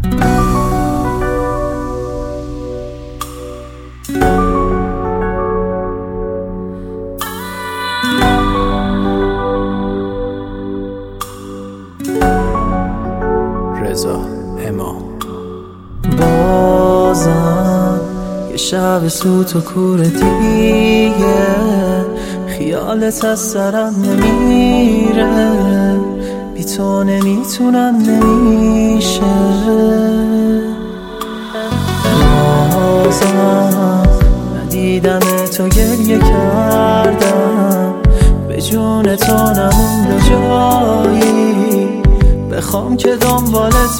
رضا اما بازم یه شب سوت و کور دیگه خیالت از سرم نمیره، بی تو نمیتونم نمیشه. بازم ندیدم تو گریه کردم، به جون تو نمونده جایی بخوام که دنبالت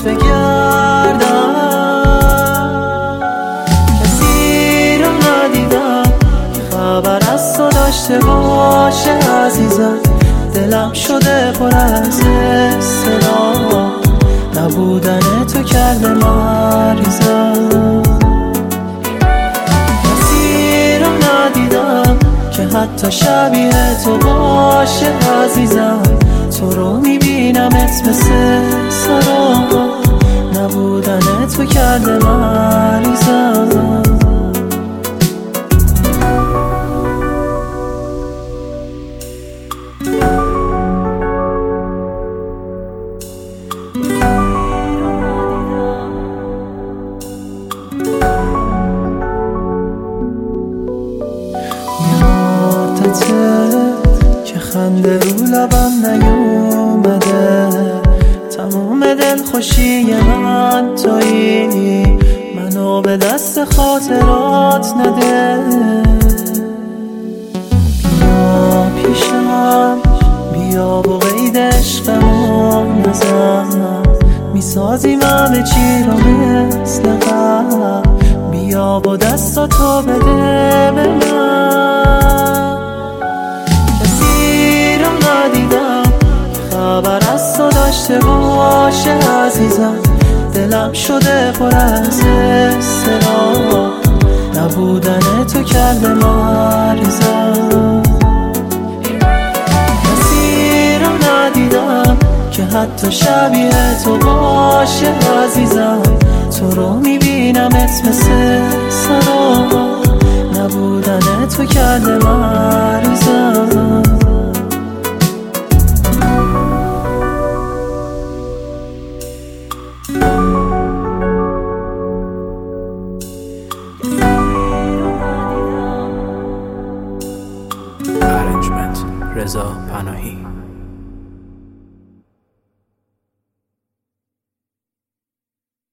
بگردم. کسی رو ندیدم خبر از تو داشته باشه عزیزم، دلم شده پر از اضطراب، نبودن تو کرده مریضم. کسی رو ندیدم که حتی شبیه تو باشه عزیزم، تو رو میبینمت مثل سراب، نبودن تو کرده مریضم. که خنده رو لبم نیومده، تموم دل خوشی من تویی، منو به دست خاطرات نده. بیا پیشم، بیا با قید عشقمون نزن، میسازیم همه چی رو مثل قبل، بیا با دستاتو بده به من. کسی رو ندیدم خبر از تو داشته باشه عزیزم، دلم شده پر از اضطراب، نبودن تو کرده مریضم. کسی رو ندیدم که حتی شبیه تو باشه عزیزم، تو رو میبینمت مثل سراب، نبودن تو کرده مریضم. Arrangement رضا پناهی.